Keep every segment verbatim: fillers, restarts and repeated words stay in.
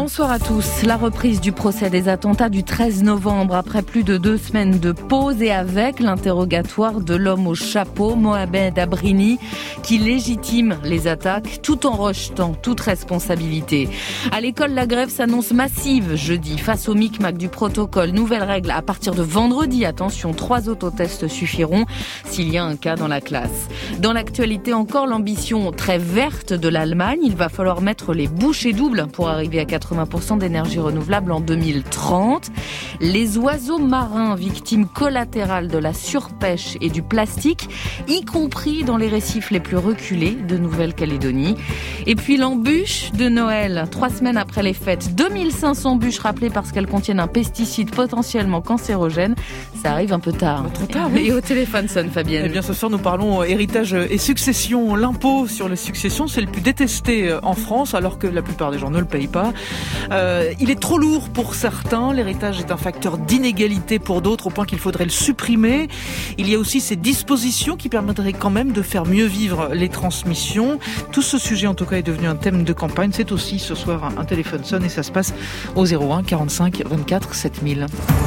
Bonsoir à tous. La reprise du procès des attentats du treize novembre après plus de deux semaines de pause et avec l'interrogatoire de l'homme au chapeau, Mohamed Abrini, qui légitime les attaques tout en rejetant toute responsabilité. À l'école, la grève s'annonce massive jeudi face au micmac du protocole. Nouvelle règle à partir de vendredi. Attention, trois autotests suffiront s'il y a un cas dans la classe. Dans l'actualité encore, l'ambition très verte de l'Allemagne. Il va falloir mettre les bouchées doubles pour arriver à quatre-vingts pour cent d'énergie renouvelable en deux mille trente. Les oiseaux marins, victimes collatérales de la surpêche et du plastique, y compris dans les récifs les plus reculés de Nouvelle-Calédonie. Et puis l'embûche de Noël, trois semaines après les fêtes. deux mille cinq cents bûches rappelées parce qu'elles contiennent un pesticide potentiellement cancérogène. Ça arrive un peu tard. Trop tard, oui. Et au téléphone sonne Fabienne. Eh bien, ce soir, nous parlons héritage et succession. L'impôt sur les successions, c'est le plus détesté en France, alors que la plupart des gens ne le payent pas. Euh, il est trop lourd pour certains. L'héritage est un facteur d'inégalité pour d'autres, au point qu'il faudrait le supprimer. Il y a aussi ces dispositions qui permettraient quand même de faire mieux vivre les transmissions. Tout ce sujet, en tout cas, est devenu un thème de campagne. C'est aussi ce soir un, un téléphone sonne et ça se passe au zéro un quarante-cinq vingt-quatre sept mille.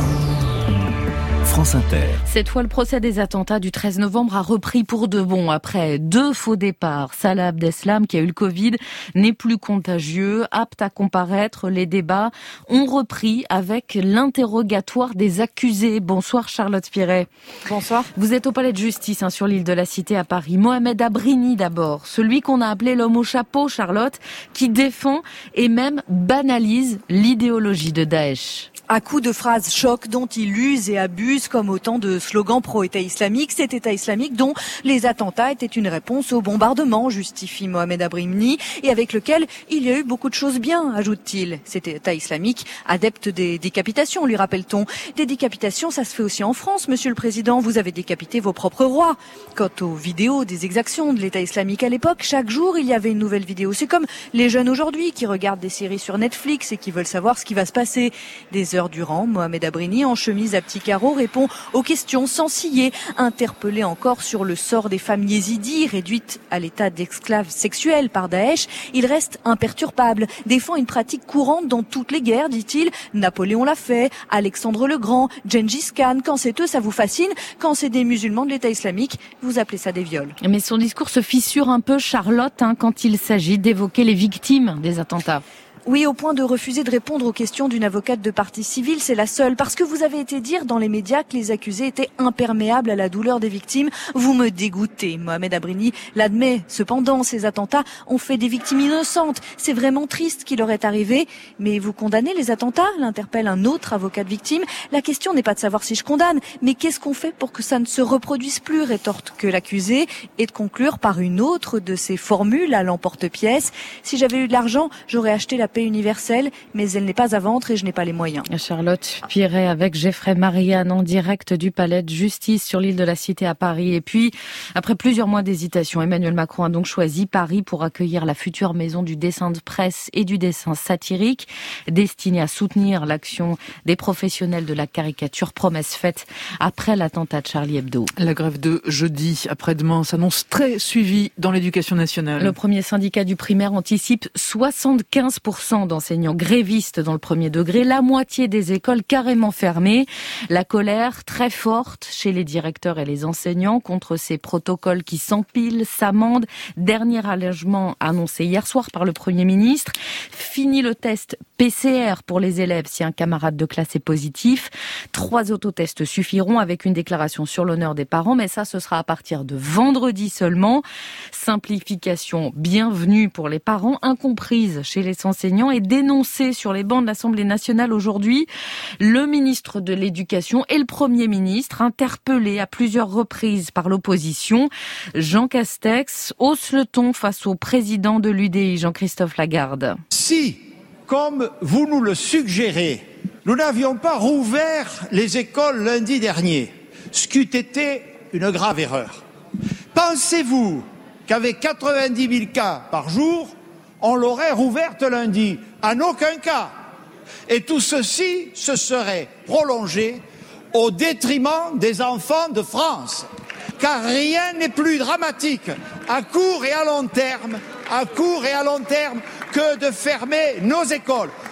France Inter. Cette fois, le procès des attentats du treize novembre a repris pour de bon. Après deux faux départs, Salah Abdeslam, qui a eu le Covid, n'est plus contagieux, apte à comparaître. Les débats ont repris avec l'interrogatoire des accusés. Bonsoir Charlotte Piret. Bonsoir. Vous êtes au palais de justice hein, sur l'île de la Cité à Paris. Mohamed Abrini d'abord, celui qu'on a appelé l'homme au chapeau, Charlotte, qui défend et même banalise l'idéologie de Daesh. À coups de phrases choc dont il use et abuse comme autant de slogans pro-État islamique, cet État islamique dont les attentats étaient une réponse au bombardement, justifie Mohamed Abrini, et avec lequel il y a eu beaucoup de choses bien, ajoute-t-il. Cet État islamique, adepte des décapitations, lui rappelle-t-on. Des décapitations, ça se fait aussi en France, monsieur le Président. Vous avez décapité vos propres rois. Quant aux vidéos des exactions de l'État islamique à l'époque, chaque jour, il y avait une nouvelle vidéo. C'est comme les jeunes aujourd'hui qui regardent des séries sur Netflix et qui veulent savoir ce qui va se passer. Des heures durant, Mohamed Abrini, en chemise à petits carreaux, répond aux questions sans ciller. Interpellé encore sur le sort des femmes yézidis réduites à l'état d'esclaves sexuels par Daesh, il reste imperturbable, défend une pratique courante dans toutes les guerres, dit-il. Napoléon l'a fait, Alexandre le Grand, Gengis Khan. Quand c'est eux, ça vous fascine. Quand c'est des musulmans de l'État islamique, vous appelez ça des viols. Mais son discours se fissure un peu, Charlotte, hein, quand il s'agit d'évoquer les victimes des attentats. Oui, au point de refuser de répondre aux questions d'une avocate de partie civile, c'est la seule. Parce que vous avez été dire dans les médias que les accusés étaient imperméables à la douleur des victimes. Vous me dégoûtez. Mohamed Abrini l'admet. Cependant, ces attentats ont fait des victimes innocentes. C'est vraiment triste qu'il leur est arrivé. Mais vous condamnez les attentats ? L'interpelle un autre avocat de victime. La question n'est pas de savoir si je condamne, mais qu'est-ce qu'on fait pour que ça ne se reproduise plus, rétorque que l'accusé, et de conclure par une autre de ses formules à l'emporte-pièce. Si j'avais eu de l'argent, j'aurais acheté la paix universelle, mais elle n'est pas à vendre et je n'ai pas les moyens. Charlotte Piret avec Geoffrey Marianne en direct du palais de justice sur l'île de la Cité à Paris. Et puis, après plusieurs mois d'hésitation, Emmanuel Macron a donc choisi Paris pour accueillir la future maison du dessin de presse et du dessin satirique, destinée à soutenir l'action des professionnels de la caricature, promesse faite après l'attentat de Charlie Hebdo. La grève de jeudi après-demain s'annonce très suivie dans l'éducation nationale. Le premier syndicat du primaire anticipe soixante-quinze pour cent d'enseignants grévistes dans le premier degré, la moitié des écoles carrément fermées. La colère très forte chez les directeurs et les enseignants contre ces protocoles qui s'empilent, s'amendent. Dernier allègement annoncé hier soir par le Premier ministre. Fini le test P C R pour les élèves si un camarade de classe est positif. Trois autotests suffiront avec une déclaration sur l'honneur des parents, mais ça, ce sera à partir de vendredi seulement. Simplification bienvenue pour les parents, incomprise chez les enseignants et dénoncée sur les bancs de l'Assemblée nationale aujourd'hui. Le ministre de l'Éducation et le Premier ministre, interpellés à plusieurs reprises par l'opposition. Jean Castex hausse le ton face au président de l'U D I, Jean-Christophe Lagarde. Si, comme vous nous le suggérez, nous n'avions pas rouvert les écoles lundi dernier, ce qu'eût été une grave erreur. Pensez-vous qu'avec quatre-vingt-dix mille cas par jour, on l'aurait rouverte lundi? En aucun cas. Et tout ceci se serait prolongé au détriment des enfants de France. Car rien n'est plus dramatique à court et à long terme, à court et à long terme, que de fermer nos écoles.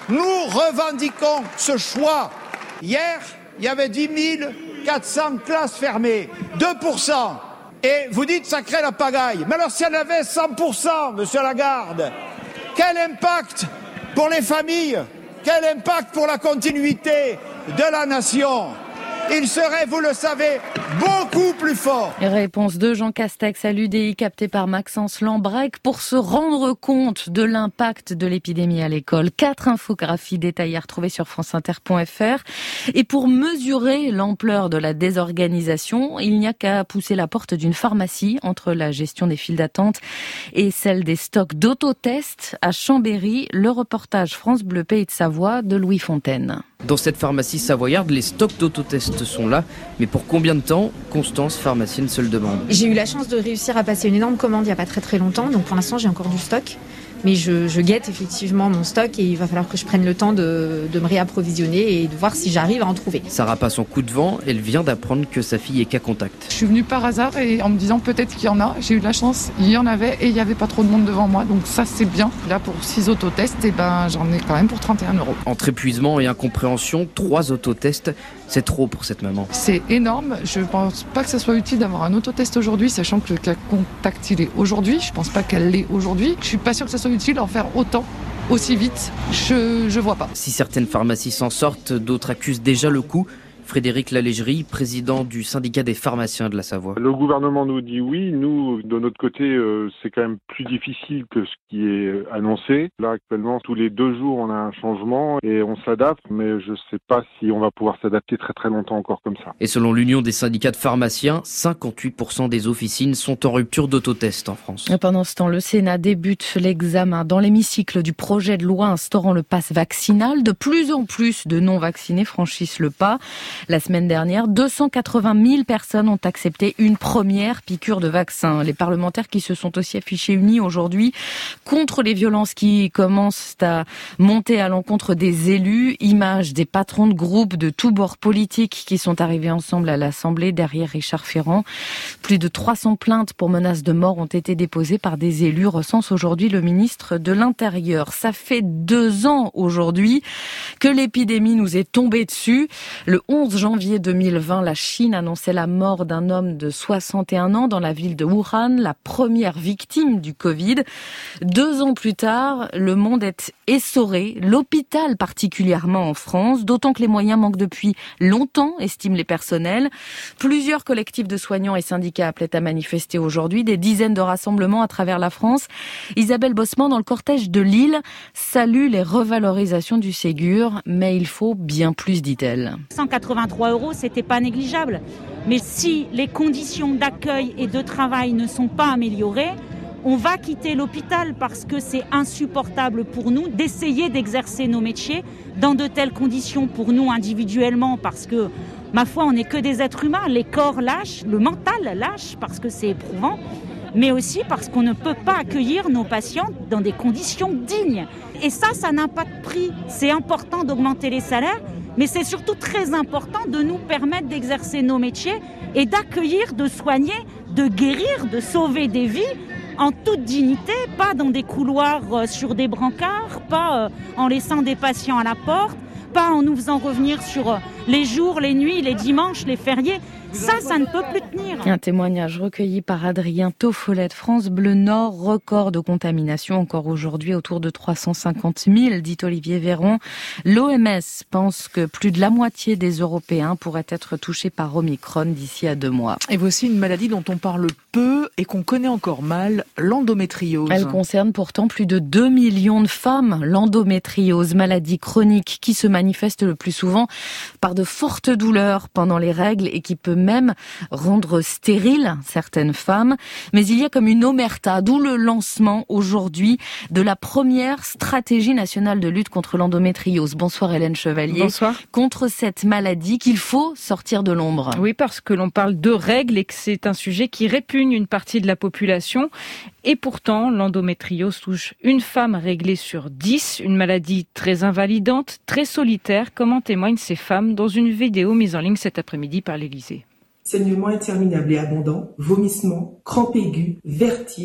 Nous revendiquons ce choix. Hier, il y avait dix mille quatre cents classes fermées, deux pour cent. Et vous dites ça crée la pagaille. Mais alors s'il y en avait cent pour cent, monsieur Lagarde, quel impact pour les familles? Quel impact pour la continuité de la nation? Il serait, vous le savez, beaucoup plus fort. Réponse de Jean Castex à l'U D I captée par Maxence Lambrec pour se rendre compte de l'impact de l'épidémie à l'école. Quatre infographies détaillées à retrouver sur franceinter point f r. Et pour mesurer l'ampleur de la désorganisation, il n'y a qu'à pousser la porte d'une pharmacie entre la gestion des files d'attente et celle des stocks d'autotests à Chambéry. Le reportage France Bleu Pays de Savoie de Louis Fontaine. Dans cette pharmacie savoyarde, les stocks d'autotests sont là. Mais pour combien de temps? Constance, pharmacienne, se le demande. J'ai eu la chance de réussir à passer une énorme commande il n'y a pas très très longtemps. Donc pour l'instant, j'ai encore du stock. Mais je, je guette effectivement mon stock et il va falloir que je prenne le temps de, de me réapprovisionner et de voir si j'arrive à en trouver. Sarah passe en coup de vent. Elle vient d'apprendre que sa fille est cas contact. Je suis venue par hasard et en me disant peut-être qu'il y en a. J'ai eu de la chance, il y en avait et il n'y avait pas trop de monde devant moi. Donc ça, c'est bien. Là, pour six autotests, et ben, j'en ai quand même pour trente et un euros. Entre épuisement et incompréhension, trois autotests, c'est trop pour cette maman. C'est énorme. Je pense pas que ça soit utile d'avoir un autotest aujourd'hui, sachant que le cas contact, il est aujourd'hui. Je pense pas qu'elle l'est aujourd'hui. Je suis pas sûre que ça soit utile d'en faire autant, aussi vite. Je, je vois pas. Si certaines pharmacies s'en sortent, d'autres accusent déjà le coup. Frédéric Lallégerie, président du syndicat des pharmaciens de la Savoie. Le gouvernement nous dit oui, nous, de notre côté, euh, c'est quand même plus difficile que ce qui est annoncé. Là, actuellement, tous les deux jours, on a un changement et on s'adapte, mais je ne sais pas si on va pouvoir s'adapter très très longtemps encore comme ça. Et selon l'Union des syndicats de pharmaciens, cinquante-huit pour cent des officines sont en rupture d'autotest en France. Et pendant ce temps, le Sénat débute l'examen dans l'hémicycle du projet de loi instaurant le pass vaccinal. De plus en plus de non-vaccinés franchissent le pas. La semaine dernière, deux cent quatre-vingt mille personnes ont accepté une première piqûre de vaccin. Les parlementaires qui se sont aussi affichés unis aujourd'hui contre les violences qui commencent à monter à l'encontre des élus. Images des patrons de groupes de tous bords politiques qui sont arrivés ensemble à l'Assemblée derrière Richard Ferrand. Plus de trois cents plaintes pour menaces de mort ont été déposées par des élus, recense aujourd'hui le ministre de l'Intérieur. Ça fait deux ans aujourd'hui que l'épidémie nous est tombée dessus. Le onze janvier deux mille vingt, la Chine annonçait la mort d'un homme de soixante et un ans dans la ville de Wuhan, la première victime du Covid. Deux ans plus tard, le monde est essoré, l'hôpital particulièrement en France, d'autant que les moyens manquent depuis longtemps, estiment les personnels. Plusieurs collectifs de soignants et syndicats appelaient à manifester aujourd'hui, des dizaines de rassemblements à travers la France. Isabelle Bosman, dans le cortège de Lille, salue les revalorisations du Ségur, mais il faut bien plus, dit-elle. cent quatre-vingt-trois euros, c'était pas négligeable. Mais si les conditions d'accueil et de travail ne sont pas améliorées, on va quitter l'hôpital parce que c'est insupportable pour nous d'essayer d'exercer nos métiers dans de telles conditions pour nous individuellement parce que, ma foi, on n'est que des êtres humains. Les corps lâchent, le mental lâche parce que c'est éprouvant, mais aussi parce qu'on ne peut pas accueillir nos patients dans des conditions dignes. Et ça, ça n'a pas de prix. C'est important d'augmenter les salaires, mais c'est surtout très important de nous permettre d'exercer nos métiers et d'accueillir, de soigner, de guérir, de sauver des vies en toute dignité, pas dans des couloirs sur des brancards, pas en laissant des patients à la porte, pas en nous faisant revenir sur les jours, les nuits, les dimanches, les fériés. Ça, ça ne peut plus tenir. Un témoignage recueilli par Adrien Toffolet, France Bleu Nord, record de contamination encore aujourd'hui autour de trois cent cinquante mille, dit Olivier Véran. L'O M S pense que plus de la moitié des Européens pourraient être touchés par Omicron d'ici à deux mois. Et voici une maladie dont on parle peu et qu'on connaît encore mal, l'endométriose. Elle concerne pourtant plus de deux millions de femmes. L'endométriose, maladie chronique qui se manifeste le plus souvent par de fortes douleurs pendant les règles et qui peut même rendre stérile certaines femmes. Mais il y a comme une omerta, d'où le lancement aujourd'hui de la première stratégie nationale de lutte contre l'endométriose. Bonsoir Hélène Chevalier. Bonsoir. Contre cette maladie qu'il faut sortir de l'ombre. Oui, parce que l'on parle de règles et que c'est un sujet qui répugne une partie de la population. Et pourtant, l'endométriose touche une femme réglée sur dix, une maladie très invalidante, très solitaire, comme en témoignent ces femmes dans une vidéo mise en ligne cet après-midi par l'Élysée. Saignements interminables et abondants, vomissements, crampes aiguës, vertiges,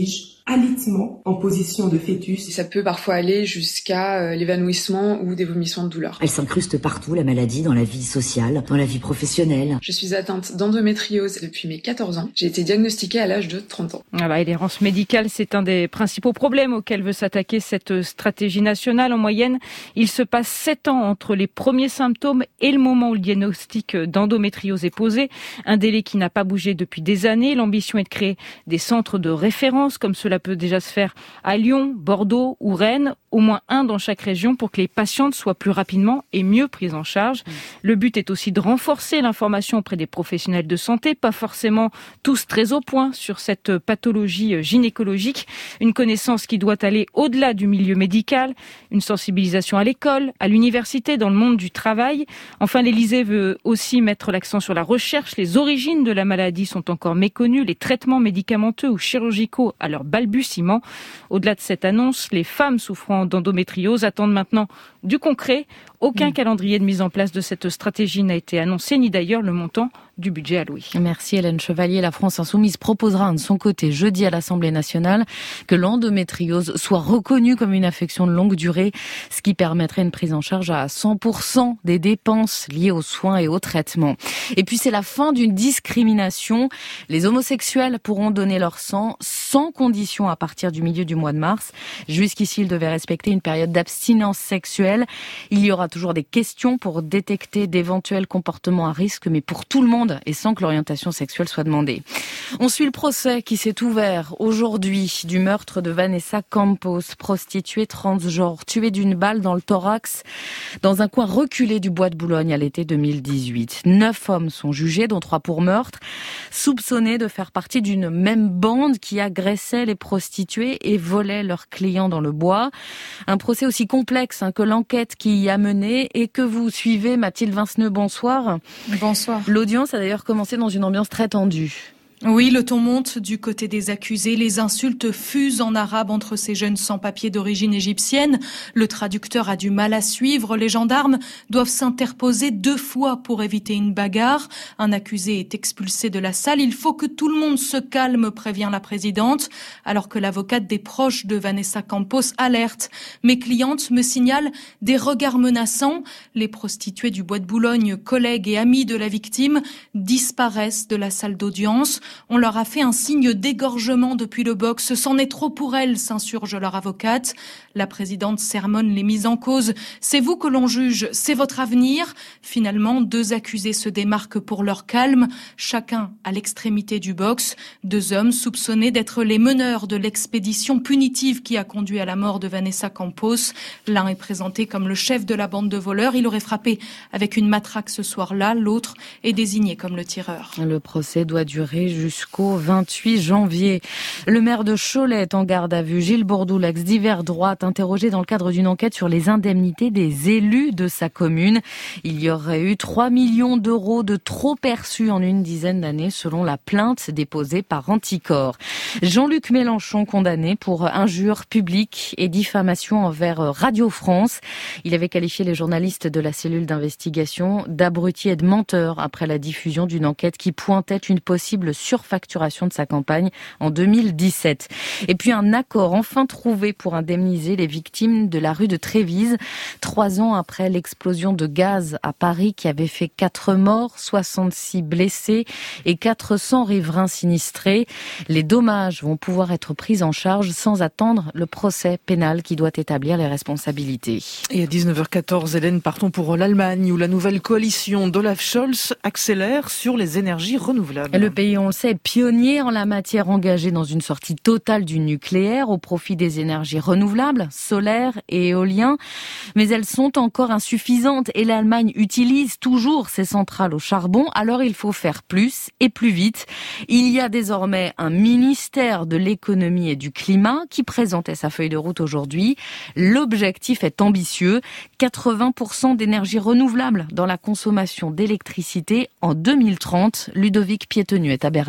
alitement en position de fœtus. Ça peut parfois aller jusqu'à l'évanouissement ou des vomissements de douleur. Elle s'incruste partout, la maladie, dans la vie sociale, dans la vie professionnelle. Je suis atteinte d'endométriose depuis mes quatorze ans. J'ai été diagnostiquée à l'âge de trente ans. Voilà, et l'errance médicale, c'est un des principaux problèmes auxquels veut s'attaquer cette stratégie nationale. En moyenne, il se passe sept ans entre les premiers symptômes et le moment où le diagnostic d'endométriose est posé. Un délai qui n'a pas bougé depuis des années. L'ambition est de créer des centres de référence, comme cela peut déjà se faire à Lyon, Bordeaux ou Rennes, au moins un dans chaque région pour que les patientes soient plus rapidement et mieux prises en charge. Le but est aussi de renforcer l'information auprès des professionnels de santé, pas forcément tous très au point sur cette pathologie gynécologique. Une connaissance qui doit aller au-delà du milieu médical, une sensibilisation à l'école, à l'université, dans le monde du travail. Enfin, l'Élysée veut aussi mettre l'accent sur la recherche. Les origines de la maladie sont encore méconnues, les traitements médicamenteux ou chirurgicaux à leur balbutiement. Au-delà de cette annonce, les femmes souffrant d'endométriose attendent maintenant du concret. Aucun mmh. calendrier de mise en place de cette stratégie n'a été annoncé, ni d'ailleurs le montant du budget alloué. Merci Hélène Chevalier. La France Insoumise proposera de son côté jeudi à l'Assemblée nationale que l'endométriose soit reconnue comme une affection de longue durée, ce qui permettrait une prise en charge à cent pour cent des dépenses liées aux soins et aux traitements. Et puis c'est la fin d'une discrimination. Les homosexuels pourront donner leur sang sans condition à partir du milieu du mois de mars. Jusqu'ici, ils devaient respecter une période d'abstinence sexuelle. Il y aura toujours des questions pour détecter d'éventuels comportements à risque, mais pour tout le monde et sans que l'orientation sexuelle soit demandée. On suit le procès qui s'est ouvert aujourd'hui du meurtre de Vanessa Campos, prostituée transgenre, tuée d'une balle dans le thorax dans un coin reculé du bois de Boulogne à l'été deux mille dix-huit. Neuf hommes sont jugés, dont trois pour meurtre, soupçonnés de faire partie d'une même bande qui agressait les prostituées et volait leurs clients dans le bois. Un procès aussi complexe hein, que l'enquête qui y a mené et que vous suivez. Mathilde Vinceneux, bonsoir. Bonsoir. L'audience a d'ailleurs commencé dans une ambiance très tendue. Oui, le ton monte du côté des accusés. Les insultes fusent en arabe entre ces jeunes sans-papiers d'origine égyptienne. Le traducteur a du mal à suivre. Les gendarmes doivent s'interposer deux fois pour éviter une bagarre. Un accusé est expulsé de la salle. Il faut que tout le monde se calme, prévient la présidente, alors que l'avocate des proches de Vanessa Campos alerte. Mes clientes me signalent des regards menaçants. Les prostituées du Bois de Boulogne, collègues et amis de la victime, disparaissent de la salle d'audience. On leur a fait un signe d'égorgement depuis le box. C'en est trop pour elles, s'insurge leur avocate. La présidente sermonne les mises en cause. C'est vous que l'on juge, c'est votre avenir. Finalement, deux accusés se démarquent pour leur calme, chacun à l'extrémité du box. Deux hommes soupçonnés d'être les meneurs de l'expédition punitive qui a conduit à la mort de Vanessa Campos. L'un est présenté comme le chef de la bande de voleurs. Il aurait frappé avec une matraque ce soir-là. L'autre est désigné comme le tireur. Le procès doit durer jusqu'au vingt-huit janvier. Le maire de Cholet est en garde à vue. Gilles Bourdou, l'ex d'hiver droite, interrogé dans le cadre d'une enquête sur les indemnités des élus de sa commune. Il y aurait eu trois millions d'euros de trop perçus en une dizaine d'années, selon la plainte déposée par Anticor. Jean-Luc Mélenchon condamné pour injures publiques et diffamation envers Radio France. Il avait qualifié les journalistes de la cellule d'investigation d'abrutis et de menteurs après la diffusion d'une enquête qui pointait une possible surfacturation de sa campagne en deux mille dix-sept. Et puis un accord enfin trouvé pour indemniser les victimes de la rue de Trévise, trois ans après l'explosion de gaz à Paris qui avait fait quatre morts, soixante-six blessés et quatre cents riverains sinistrés. Les dommages vont pouvoir être pris en charge sans attendre le procès pénal qui doit établir les responsabilités. Et à dix-neuf heures quatorze, Hélène, partons pour l'Allemagne où la nouvelle coalition d'Olaf Scholz accélère sur les énergies renouvelables. Le pays, on le sait, est pionnier en la matière, engagé dans une sortie totale du nucléaire au profit des énergies renouvelables, solaires et éoliens. Mais elles sont encore insuffisantes et l'Allemagne utilise toujours ses centrales au charbon. Alors il faut faire plus et plus vite. Il y a désormais un ministère de l'économie et du climat qui présentait sa feuille de route aujourd'hui. L'objectif est ambitieux. quatre-vingts pour cent d'énergie renouvelable dans la consommation d'électricité en deux mille trente. Ludovic Piétenu est à Berlin.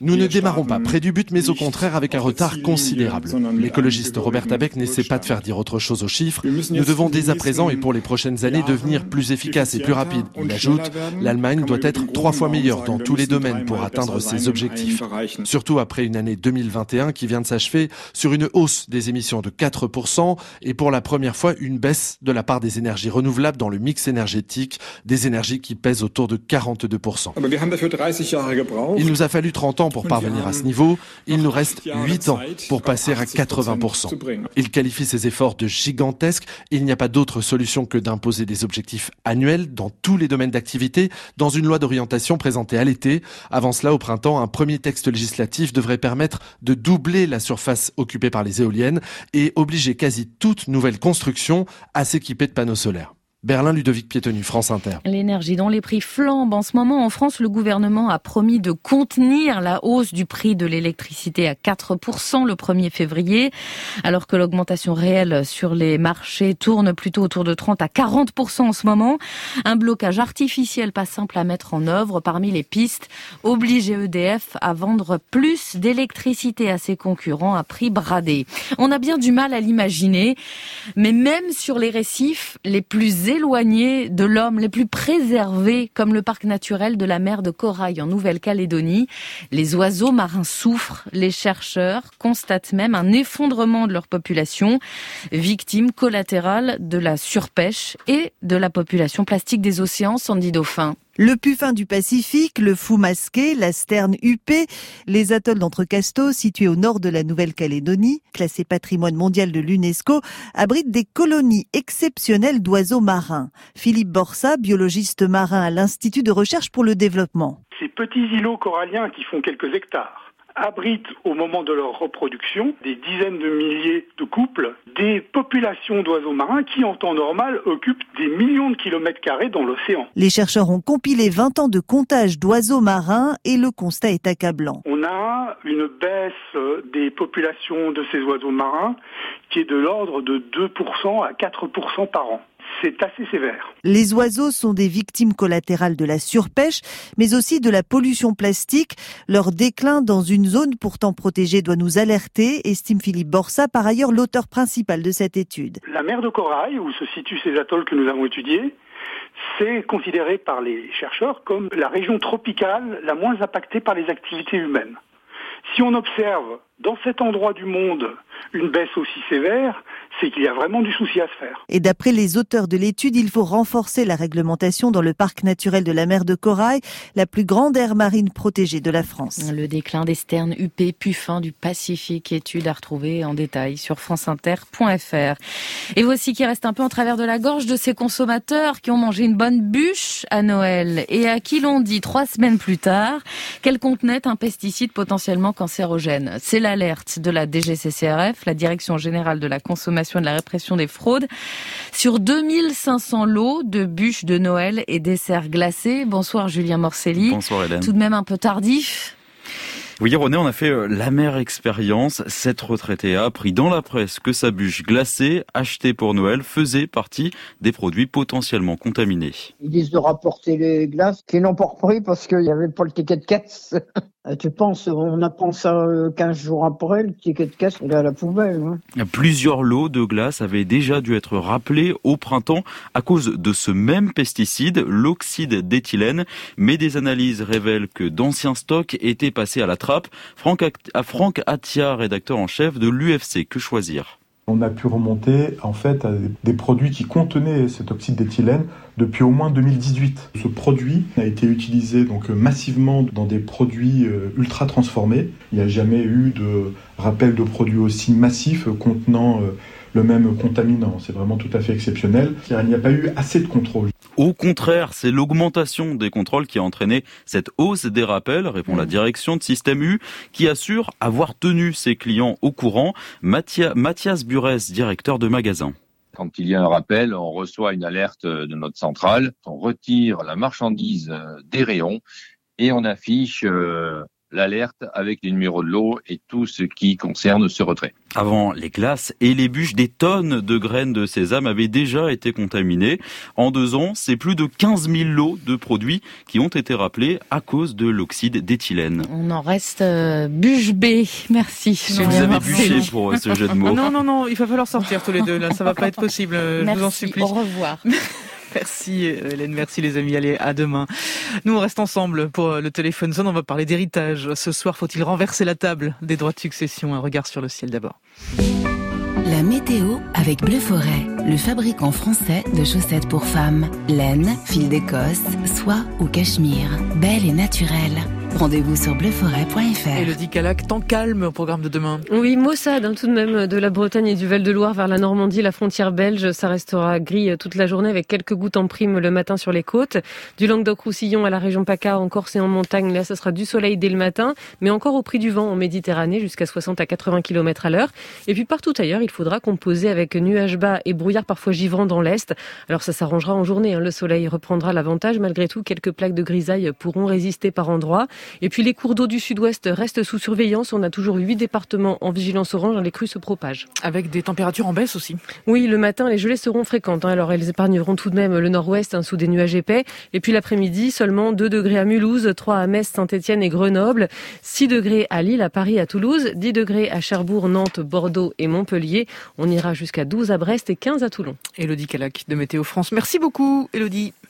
Nous ne démarrons pas près du but, mais au contraire avec un retard considérable. L'écologiste Robert Habeck n'essaie pas de faire dire autre chose aux chiffres. Nous devons dès à présent et pour les prochaines années devenir plus efficaces et plus rapides. Il ajoute, l'Allemagne doit être trois fois meilleure dans tous les domaines pour atteindre ses objectifs. Surtout après une année deux mille vingt et un qui vient de s'achever sur une hausse des émissions de quatre pour cent et pour la première fois une baisse de la part des énergies renouvelables dans le mix énergétique, des énergies qui pèsent autour de quarante-deux pour cent. Il nous a fallu trente ans pour parvenir à ce niveau. Il nous reste huit ans pour passer à quatre-vingts pour cent. Il qualifie ces efforts de gigantesques. Il n'y a pas d'autre solution que d'imposer des objectifs annuels dans tous les domaines d'activité dans une loi d'orientation présentée à l'été. Avant cela, au printemps, un premier texte législatif devrait permettre de doubler la surface occupée par les éoliennes et obliger quasi toute nouvelle construction à s'équiper de panneaux solaires. Berlin, Ludovic Piétenu, France Inter. L'énergie dont les prix flambent en ce moment. En France, le gouvernement a promis de contenir la hausse du prix de l'électricité à quatre pour cent le premier février, alors que l'augmentation réelle sur les marchés tourne plutôt autour de trente à quarante pour cent en ce moment. Un blocage artificiel pas simple à mettre en œuvre. Parmi les pistes, obliger E D F à vendre plus d'électricité à ses concurrents à prix bradé. On a bien du mal à l'imaginer, mais même sur les récifs les plus éloignés de l'homme, les plus préservés, comme le parc naturel de la mer de Corail en Nouvelle-Calédonie. Les oiseaux marins souffrent. Les chercheurs constatent même un effondrement de leur population, victime collatérale de la surpêche et de la population plastique des océans. Sandy Dauphin. Le puffin du Pacifique, le fou masqué, la sterne huppée, les atolls d'Entrecasteaux, situés au nord de la Nouvelle-Calédonie, classés patrimoine mondial de l'UNESCO, abritent des colonies exceptionnelles d'oiseaux marins. Philippe Borsa, biologiste marin à l'Institut de recherche pour le développement. Ces petits îlots coralliens qui font quelques hectares abritent au moment de leur reproduction des dizaines de milliers de couples, des populations d'oiseaux marins qui en temps normal occupent des millions de kilomètres carrés dans l'océan. Les chercheurs ont compilé vingt ans de comptage d'oiseaux marins et le constat est accablant. On a une baisse des populations de ces oiseaux marins qui est de l'ordre de deux pour cent à quatre pour cent par an. C'est assez sévère. Les oiseaux sont des victimes collatérales de la surpêche, mais aussi de la pollution plastique. Leur déclin dans une zone pourtant protégée doit nous alerter, estime Philippe Borsa, par ailleurs l'auteur principal de cette étude. La mer de Corail, où se situent ces atolls que nous avons étudiés, c'est considéré par les chercheurs comme la région tropicale la moins impactée par les activités humaines. Si on observe dans cet endroit du monde une baisse aussi sévère, c'est qu'il y a vraiment du souci à se faire. Et d'après les auteurs de l'étude, il faut renforcer la réglementation dans le parc naturel de la mer de Corail, la plus grande aire marine protégée de la France. Le déclin des sternes huppés puffins du Pacifique, étude à retrouver en détail sur franceinter point f r. Et voici qui reste un peu en travers de la gorge de ces consommateurs qui ont mangé une bonne bûche à Noël et à qui l'on dit trois semaines plus tard qu'elle contenait un pesticide potentiellement cancérogène. C'est l'alerte de la D G C C R F, la Direction Générale de la Consommation et de la Répression des Fraudes, sur deux mille cinq cents lots de bûches de Noël et desserts glacés. Bonsoir Julien Morcelli. Bonsoir Hélène. Tout de même un peu tardif. Oui, René, on a fait l'amère expérience. Cette retraitée a appris dans la presse que sa bûche glacée, achetée pour Noël, faisait partie des produits potentiellement contaminés. Ils disent de rapporter les glaces qu'ils n'ont pas repris parce qu'il n'y avait pas le ticket de caisse. Tu penses, on apprend ça quinze jours après, le ticket de caisse, il est à la poubelle. Hein. Plusieurs lots de glace avaient déjà dû être rappelés au printemps à cause de ce même pesticide, l'oxyde d'éthylène. Mais des analyses révèlent que d'anciens stocks étaient passés à la trappe. Franck, Franck Attia, rédacteur en chef de l'U F C, Que choisir ? On a pu remonter en fait à des produits qui contenaient cet oxyde d'éthylène depuis au moins deux mille dix-huit. Ce produit a été utilisé donc massivement dans des produits ultra transformés. Il n'y a jamais eu de rappel de produits aussi massifs contenant le même contaminant. C'est vraiment tout à fait exceptionnel. Il n'y a pas eu assez de contrôle. Au contraire, c'est l'augmentation des contrôles qui a entraîné cette hausse des rappels, répond la direction de Système U, qui assure avoir tenu ses clients au courant. Mathia, Mathias Burès, directeur de magasin. Quand il y a un rappel, on reçoit une alerte de notre centrale, on retire la marchandise des rayons et on affiche l'alerte avec les numéros de l'eau et tout ce qui concerne ce retrait. Avant les glaces et les bûches, des tonnes de graines de sésame avaient déjà été contaminées. En deux ans, c'est plus de quinze mille lots de produits qui ont été rappelés à cause de l'oxyde d'éthylène. On en reste euh, bûche bée. Merci. Si vous avez bûché pour ce jeu de mots. Non, non, non, il va falloir sortir tous les deux. Là, ça va pas être possible. Je merci, vous en supplie. Au revoir. Merci Hélène, merci les amis, allez, à demain. Nous on reste ensemble pour le téléphone zone, on va parler d'héritage. Ce soir, faut-il renverser la table des droits de succession? Un regard sur le ciel d'abord. La météo avec Bleu Forêt, le fabricant français de chaussettes pour femmes. Laine, fil d'Écosse, soie ou cachemire. Belle et naturelle. Rendez-vous sur bleu forêt point f r. Élodie Calac, temps calme au programme de demain. Oui, maussade hein, tout de même, de la Bretagne et du Val-de-Loire vers la Normandie, la frontière belge. Ça restera gris toute la journée avec quelques gouttes en prime le matin sur les côtes. Du Languedoc-Roussillon à la région PACA, en Corse et en montagne, là, ça sera du soleil dès le matin, mais encore au prix du vent en Méditerranée, jusqu'à soixante à quatre-vingts kilomètres à l'heure. Et puis partout ailleurs, il faudra composer avec nuages bas et brouillard parfois givrant dans l'est. Alors ça s'arrangera en journée, hein. Le soleil reprendra l'avantage. Malgré tout, quelques plaques de grisaille pourront résister par endroits. Et puis les cours d'eau du sud-ouest restent sous surveillance. On a toujours huit départements en vigilance orange. Les crues se propagent. Avec des températures en baisse aussi. Oui, le matin, les gelées seront fréquentes. Hein. Alors elles épargneront tout de même le nord-ouest hein, sous des nuages épais. Et puis l'après-midi, seulement deux degrés à Mulhouse, trois à Metz, Saint-Étienne et Grenoble, six degrés à Lille, à Paris, à Toulouse, dix degrés à Cherbourg, Nantes, Bordeaux et Montpellier. On ira jusqu'à douze à Brest et quinze à Toulon. Élodie Calac de Météo France. Merci beaucoup, Élodie.